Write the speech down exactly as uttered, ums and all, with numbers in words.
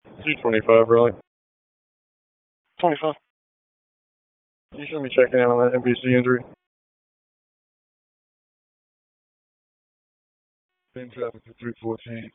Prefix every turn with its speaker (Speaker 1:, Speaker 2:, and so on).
Speaker 1: two twenty-five, really. twenty-five. You should be checking in on that N B C injury. Same traffic for three fourteen.